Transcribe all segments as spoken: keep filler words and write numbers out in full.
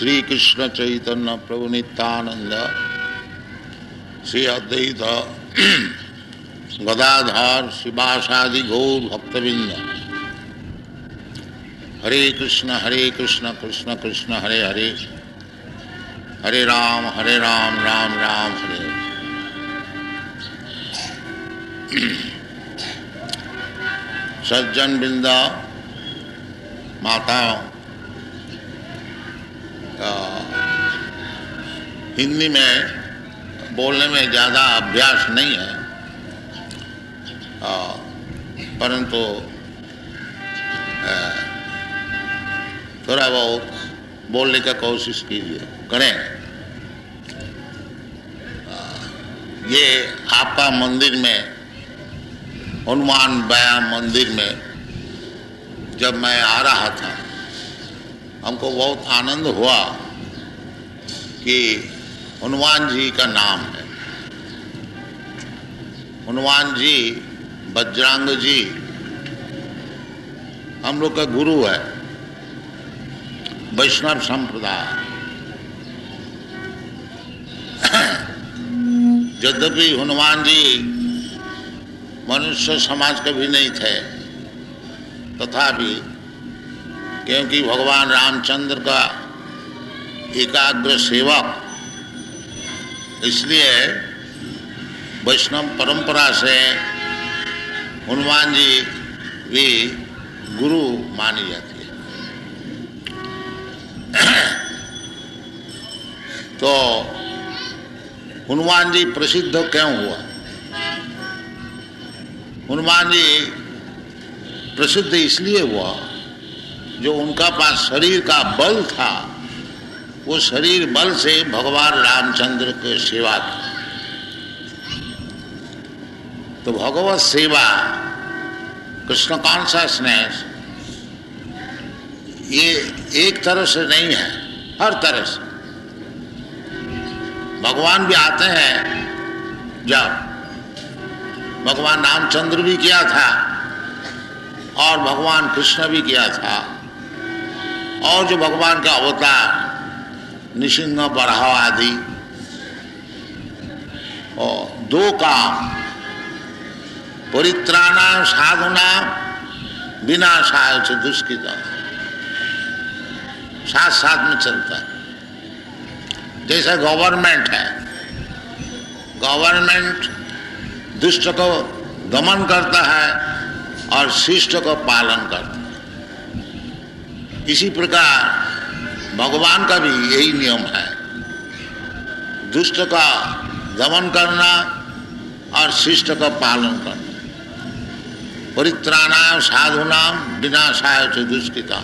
श्री कृष्ण चैतन्य प्रभु नित्यानंद श्री अद्वैत गदाधर शिवासादि गौर भक्तबिंद। हरे कृष्ण हरे कृष्ण कृष्ण कृष्ण हरे हरे, हरे राम हरे राम राम राम हरे। सज्जन बिंदा माताओं, हिंदी में बोलने में ज़्यादा अभ्यास नहीं है, परंतु थोड़ा बहुत बोलने का कोशिश कीजिए करें। ये आपका मंदिर में, हनुमान व्यायाम मंदिर में जब मैं आ रहा था, हमको बहुत आनंद हुआ कि हनुमान जी का नाम है। हनुमान जी, बजरंग जी हम लोग का गुरु है, वैष्णव संप्रदाय। यद्यपि हनुमान जी मनुष्य समाज के भी नहीं थे, तथापि क्योंकि भगवान रामचंद्र का एकाग्र सेवक, इसलिए वैष्णव परंपरा से हनुमान जी भी गुरु मानी जाती है। तो हनुमान जी प्रसिद्ध क्यों हुआ? हनुमान जी प्रसिद्ध इसलिए हुआ जो उनका पास शरीर का बल था, वो शरीर बल से भगवान रामचंद्र की सेवा की। तो भगवत सेवा, कृष्ण कॉन्शसनेस, ये एक तरह से नहीं है, हर तरह से। भगवान भी आते हैं, जब भगवान रामचंद्र भी किया था और भगवान कृष्ण भी किया था, और जो भगवान का अवतार निसिंह बराह आदि, और दो काम, परित्राणा साधना विनाशाय च दुष्कृता, साथ साथ में चलता है। जैसा गवर्नमेंट है, गवर्नमेंट दुष्ट को दमन करता है और शिष्ट को पालन करता है, इसी प्रकार भगवान का भी यही नियम है, दुष्ट का दमन करना और शिष्ट का पालन करना। परित्राणाय साधूनां विनाशाय च दुष्कृताः।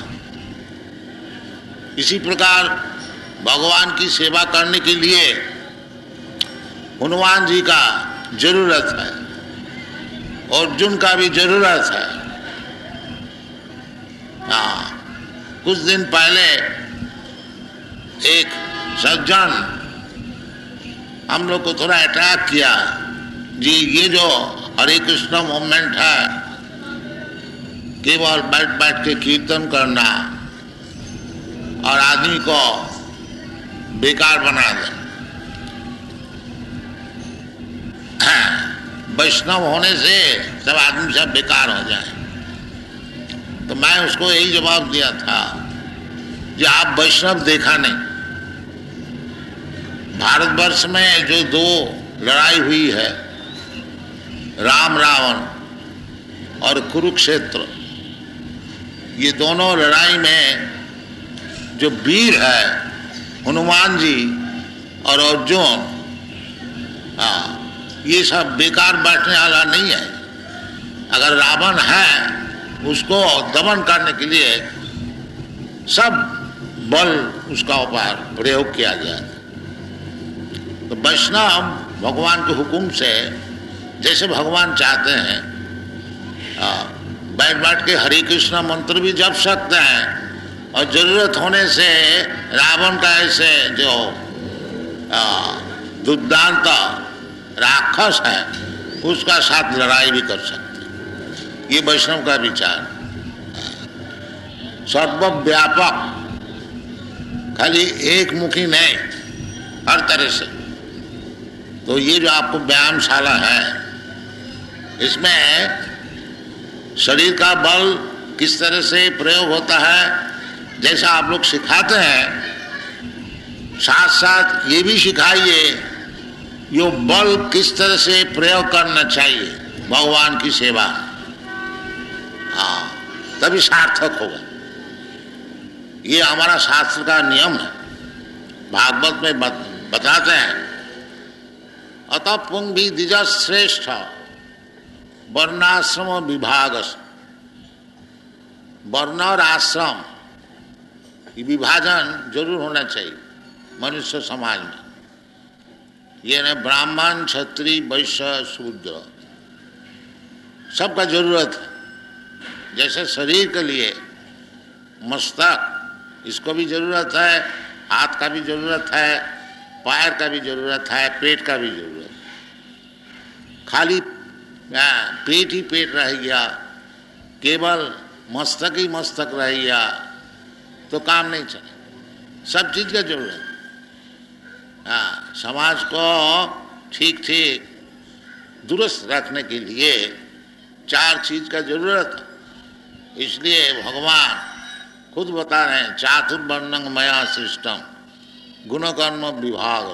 इसी प्रकार भगवान की सेवा करने के लिए हनुमान जी का जरूरत है, अर्जुन का भी जरूरत है। हाँ, कुछ दिन पहले एक सज्जन हम लोग को थोड़ा अटैक किया जी, ये जो हरे कृष्ण मूवमेंट है, केवल बैठ बैठ के कीर्तन करना और आदमी को बेकार बना दे, वैष्णव होने से सब आदमी सब बेकार हो जाए। तो मैं उसको यही जवाब दिया था कि आप वैष्णव देखा नहीं। भारतवर्ष में जो दो लड़ाई हुई है, राम रावण और कुरुक्षेत्र, ये दोनों लड़ाई में जो वीर है हनुमान जी और अर्जुन, हाँ, ये सब बेकार बैठने वाला नहीं है। अगर रावण है, उसको दमन करने के लिए सब बल उसका ऊपर प्रयोग किया गया। तो वैष्णव भगवान के हुक्म से, जैसे भगवान चाहते हैं, बैठ बैठ के हरे कृष्ण मंत्र भी जप सकते हैं, और जरूरत होने से रावण का ऐसे जो दुर्दांत राक्षस है, उसका साथ लड़ाई भी कर सकते हैं। ये वैष्णव का विचार। सर्वव्यापक खाली एक मुखी नहीं, हर तरह से। तो ये जो आपको व्यायामशाला है, इसमें शरीर का बल किस तरह से प्रयोग होता है, जैसा आप लोग सिखाते हैं, साथ साथ ये भी सिखाइए यो बल किस तरह से प्रयोग करना चाहिए भगवान की सेवा। हाँ, तभी सार्थक होगा। ये हमारा शास्त्र का नियम है, भागवत में बताते हैं। अतः पुंग भी द्विज श्रेष्ठ वर्णाश्रम विभाग। वर्ण और आश्रम ये विभाजन जरूर होना चाहिए मनुष्य समाज में। ये न ब्राह्मण, क्षत्रिय, वैश्य, शूद्र सबका जरूरत है। जैसे शरीर के लिए मस्तक, इसको भी जरूरत है, हाथ का भी जरूरत है, पैर का भी जरूरत है, पेट का भी जरूरत है। खाली पेट ही पेट रह गया, केवल मस्तक ही मस्तक रह गया तो काम नहीं चले। सब चीज का जरूरत है। हाँ, समाज को ठीक ठीक दुरुस्त रखने के लिए चार चीज का जरूरत है। इसलिए भगवान खुद बता रहे हैं, चातुर्वर्ण्यं मया सृष्टम गुणकर्म विभाग।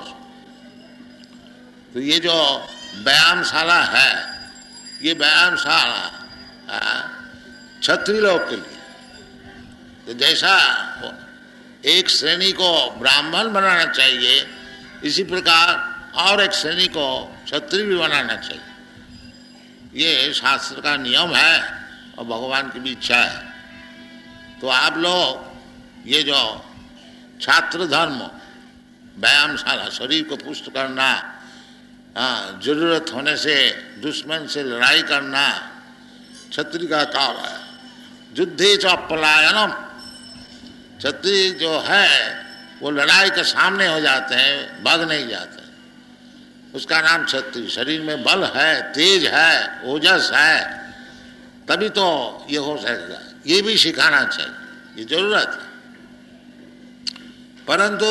तो ये जो व्यायामशाला है, ये व्यायामशाला क्षत्रिय लोग के लिए। तो जैसा एक श्रेणी को ब्राह्मण बनाना चाहिए, इसी प्रकार और एक श्रेणी को क्षत्रिय भी बनाना चाहिए। ये शास्त्र का नियम है और भगवान की भी इच्छा है। तो आप लोग ये जो छात्र धर्म, व्यायामशाला, शरीर को पुष्ट करना, हाँ, जरूरत होने से दुश्मन से लड़ाई करना क्षत्रिय का काम है। युद्धे च पलायनम, क्षत्रिय जो है वो लड़ाई के सामने हो जाते हैं, भाग नहीं जाते। उसका नाम क्षत्रिय। शरीर में बल है, तेज है, ओजस है, तभी तो ये हो सकेगा। ये भी सिखाना चाहिए, ये जरूरत है। परंतु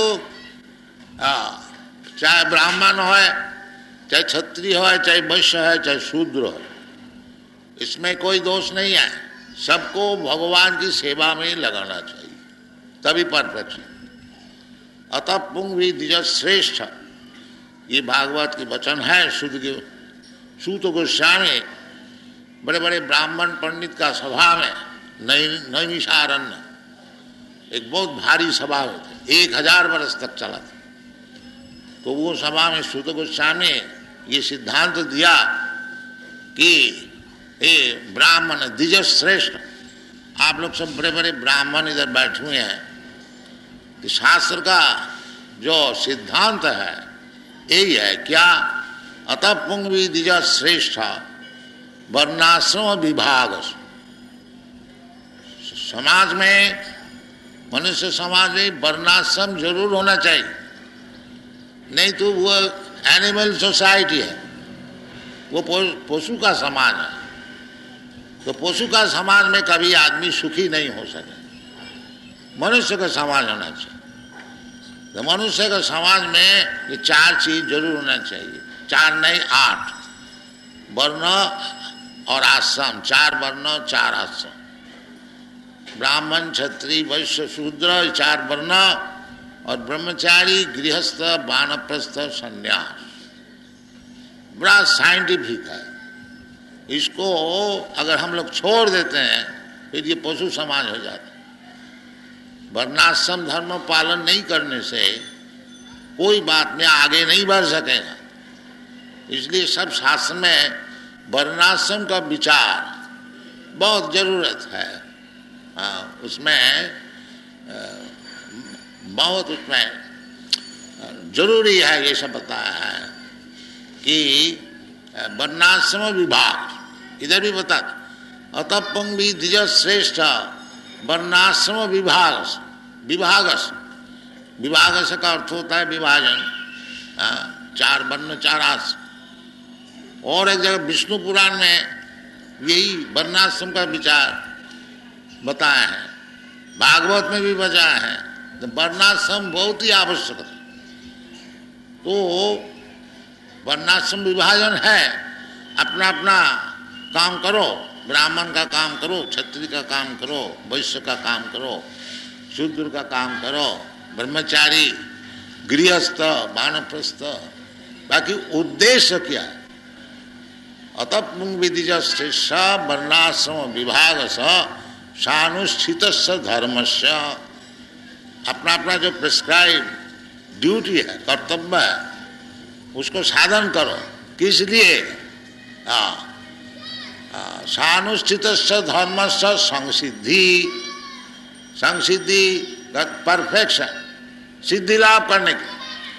चाहे ब्राह्मण हो, चाहे क्षत्रिय हो, चाहे वैश्य है, चाहे शूद्र हो, इसमें कोई दोष नहीं है। सबको भगवान की सेवा में लगाना चाहिए, तभी परफेक्शन। अतः पुंग भी द्विज श्रेष्ठ, ये भागवत की वचन है। सूत सूत गोस्वामी बड़े बड़े ब्राह्मण पंडित का सभा में नैमिषारण्य, एक बहुत भारी सभा होती, एक हजार वर्ष तक चला था। तो वो सभा में सूत गोस्वामी ये सिद्धांत दिया कि हे ब्राह्मण द्विज श्रेष्ठ, आप लोग सब बड़े बड़े ब्राह्मण इधर बैठे हुए हैं, कि शास्त्र का जो सिद्धांत है यही है क्या, अतः पुंग भी द्विज श्रेष्ठ वर्णाश्रम विभाग। समाज में, मनुष्य समाज में वर्णाश्रम जरूर होना चाहिए, नहीं तो वो एनिमल सोसाइटी है, वो पशु का समाज है। तो पशु का समाज में कभी आदमी सुखी नहीं हो सके। मनुष्य का समाज होना चाहिए। तो मनुष्य का समाज में ये चार चीज जरूर होना चाहिए, चार नहीं आठ, वर्ण और आश्रम, चार वर्ण चार आश्रम। ब्राह्मण, क्षत्रिय, वैश्य, शूद्र, चार वर्ण, और ब्रह्मचारी, गृहस्थ, वानप्रस्थ, संन्यास। बड़ा साइंटिफिक है। इसको अगर हम लोग छोड़ देते हैं फिर ये पशु समाज हो जाता है। वर्णाश्रम धर्म पालन नहीं करने से कोई बात में आगे नहीं बढ़ सकेगा। इसलिए सब शास्त्र में वर्णाश्रम का विचार बहुत जरूरत है। हाँ, उसमें बहुत उसमें जरूरी है। ये सब बताया है कि वर्णाश्रम विभाग, इधर भी बता, अतः पुंग भी द्विज श्रेष्ठ वर्णाश्रम विभाग। विभागस, विभागस का अर्थ होता है विभाजन। चार वर्ण चार आश्रम। और एक जगह विष्णु पुराण में यही वर्णाश्रम का विचार बताया है, भागवत में भी बताया है। तो वर्णाश्रम बहुत ही आवश्यक है। तो वर्णाश्रम विभाजन है, अपना अपना काम करो, ब्राह्मण का काम करो, क्षत्रिय का काम करो, वैश्य का काम करो, शूद्र का काम करो, ब्रह्मचारी, गृहस्थ, वानप्रस्थ, बाकी उद्देश्य क्या है? अतः पुंग विधिजस्य स वर्णाश्रम विभाग स सानुष्ठित धर्म से, अपना अपना जो प्रिस्क्राइब ड्यूटी है, कर्तव्य है, उसको साधन करो। किस लिए? सानुष्ठित धर्म से संसिद्धि, संसिद्धि परफेक्शन, सिद्धि लाभ करने की।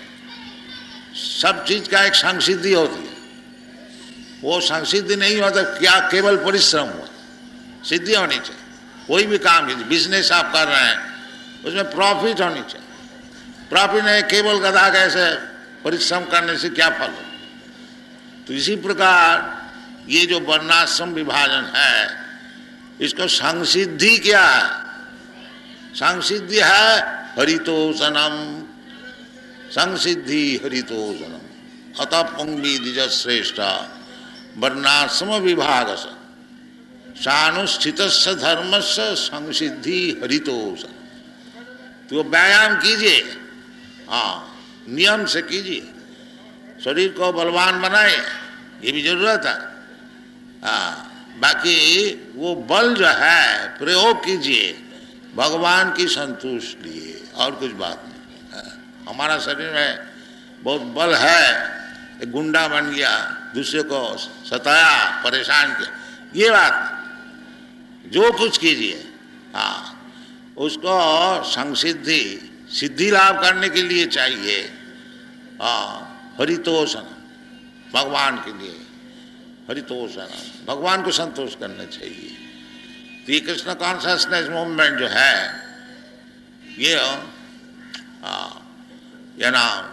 सब चीज का एक संसिद्धि होती है, वो संसिद्धि नहीं होता क्या केवल परिश्रम हुआ, सिद्धि होनी चाहिए। कोई भी काम कीजिए, बिजनेस आप कर रहे हैं, उसमें प्रॉफिट होनी चाहिए। प्रॉफिट नहीं केवल गधा कैसे परिश्रम करने से क्या फल हो। तो इसी प्रकार ये जो वर्णाश्रम विभाजन है, इसको संसिद्धि क्या है? संसिद्धि है हरितोषणम, संसिद्धि हरितोषणम। अतः पुंगी द्विज श्रेष्ठ वर्णाश्रम विभाग से सानुष्ठित धर्म से संसिद्धि हरितोषण। तो व्यायाम कीजिए, हाँ नियम से कीजिए, शरीर को बलवान बनाए, ये भी जरूरत है। हाँ बाकी वो बल जो है प्रयोग कीजिए भगवान की संतुष्टि लिए, और कुछ बात नहीं। हाँ, हमारा शरीर में बहुत बल है, एक गुंडा बन गया, दूसरे को सताया, परेशान किया, ये बात जो कुछ कीजिए, हाँ उसको संसिद्धि सिद्धि लाभ करने के लिए चाहिए। हाँ हरितोषण, भगवान के लिए हरितोषण, भगवान को संतोष करना चाहिए। तो ये कृष्ण कॉन्शसनेस मूवमेंट जो है ये हाँ ये नाम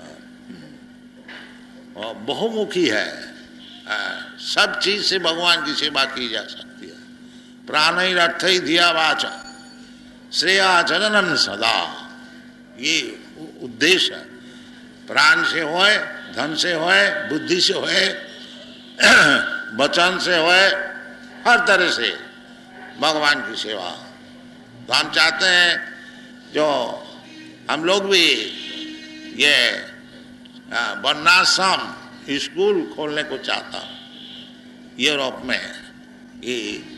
बहुमुखी है। आ, सब चीज से भगवान की सेवा की जा सकती है। प्राण अर्थ ही धिया वाचा श्रेयाचरणम सदा, ये उद्देश्य है। प्राण से होए, धन से होए, बुद्धि से होए, वचन से होए, हर तरह से भगवान की सेवा। तो हम चाहते हैं जो हम लोग भी ये वर्णाश्रम स्कूल खोलने को चाहता हूँ यूरोप में। ये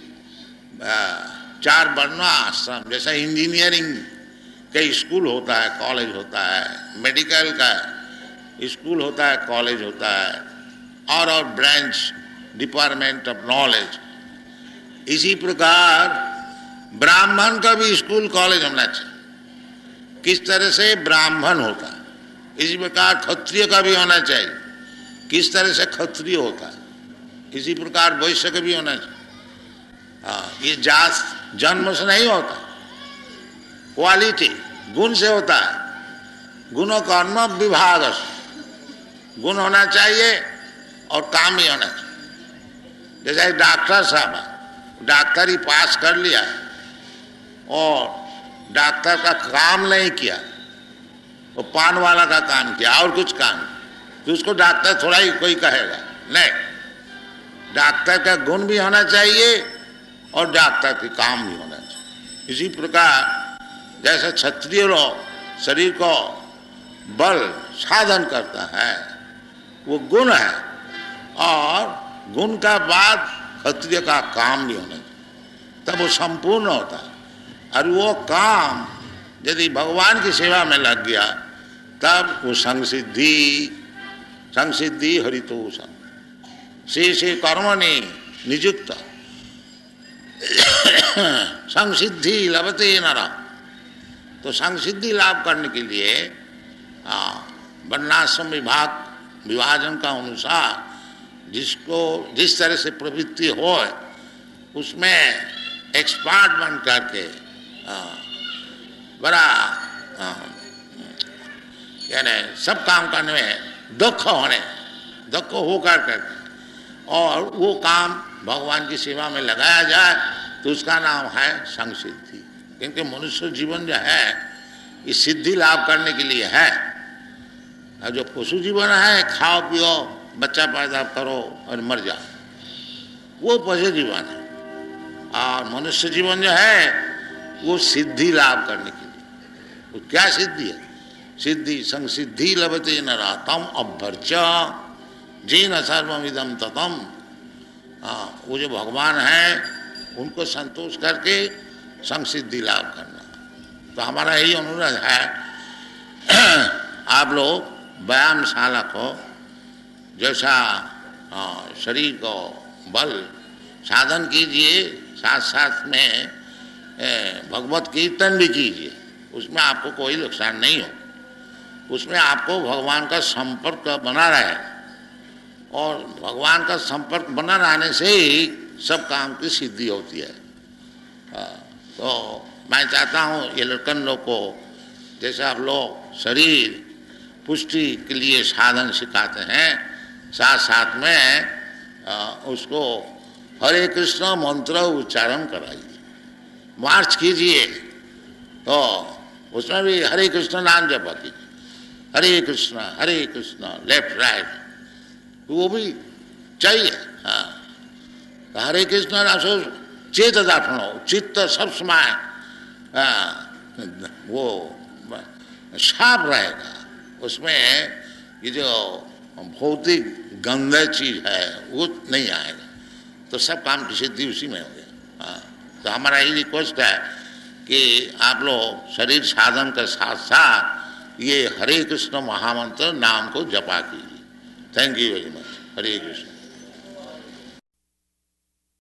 चार वर्णाश्रम, जैसा इंजीनियरिंग का स्कूल होता है, कॉलेज होता है, मेडिकल का स्कूल होता है, कॉलेज होता है, और और ब्रांच डिपार्टमेंट ऑफ नॉलेज, इसी प्रकार ब्राह्मण का भी स्कूल कॉलेज होना चाहिए। किस तरह से ब्राह्मण होता है, इसी प्रकार क्षत्रिय का भी होना चाहिए। किस तरह से क्षत्रिय होता है, इसी प्रकार वैश्य का भी होना चाहिए। हाँ ये जात जन्म से नहीं होता, क्वालिटी गुण से होता है। गुणों कर्म विभाग, गुण होना चाहिए और काम ही होना चाहिए। जैसे एक डॉक्टर साहब है, डॉक्टर ही पास कर लिया और डॉक्टर का काम नहीं किया, वो पान वाला का काम किया और कुछ काम, तो उसको डॉक्टर थोड़ा ही कोई कहेगा नहीं। डॉक्टर का गुण भी होना चाहिए और डॉक्टर के काम भी होना चाहिए। इसी प्रकार जैसे क्षत्रिय लोग शरीर को बल साधन करता है, वो गुण है, और गुण का बाद क्षत्रिय का काम भी होना चाहिए, तब वो संपूर्ण होता है। और वो काम यदि भगवान की सेवा में लग गया तब वो संसिद्धि, संसिद्धि हरितोषम से से कर्मणि नियुक्त संसिद्धि लभते नरः। तो संसिद्धि लाभ करने के लिए वर्णाश्रम विभाग विभाजन का अनुसार जिसको जिस तरह से प्रवृत्ति हो उसमें एक्सपर्ट बन करके बड़ा यानी सब काम करने में दक्ष होने दक्ष होकर करके और वो काम भगवान की सेवा में लगाया जाए तो उसका नाम है संसिद्धि। क्योंकि मनुष्य जीवन जो है ये सिद्धि लाभ करने के लिए है। और जो पशु जीवन है, खाओ पियो, बच्चा पैदा करो और मर जाओ, वो पशु जीवन है। और मनुष्य जीवन जो है वो सिद्धि लाभ करने के लिए। वो क्या सिद्धि है? सिद्धि संसिद्धि लभते नरातम अभ्यर्च जीन सर्वमिदम ततम। हाँ, वो जो भगवान है उनको संतोष करके संसिद्धि लाभ करना। तो हमारा यही अनुरोध है, आप लोग व्यायामशाला को जैसा शरीर को बल साधन कीजिए, साथ साथ में भगवत कीर्तन भी कीजिए, उसमें आपको कोई नुकसान नहीं हो। उसमें आपको भगवान का संपर्क बना रहे, और भगवान का संपर्क बना रहने से ही सब काम की सिद्धि होती है। तो मैं चाहता हूँ ये लड़कन लोग को, जैसे आप लोग शरीर पुष्टि के लिए साधन सिखाते हैं, साथ साथ में आ, उसको हरे कृष्ण मंत्र उच्चारण कराइए, मार्च कीजिए। तो उसमें भी हरे कृष्ण नाम जप कीजिए, हरे कृष्ण हरे कृष्ण लेफ्ट राइट, वो भी चाहिए। हाँ, तो हरे कृष्ण नाम चेत दाठनो, चित्त सब समय वो साफ रहेगा। उसमें ये जो भौतिक गंदा चीज है वो नहीं आएगा, तो सब काम की सिद्धि उसी में हो गया। हाँ, तो हमारा ये रिक्वेस्ट है कि आप लोग शरीर साधन के साथ साथ ये हरे कृष्ण महामंत्र नाम को जपा कीजिए। Thank you very much. Hare Krishna.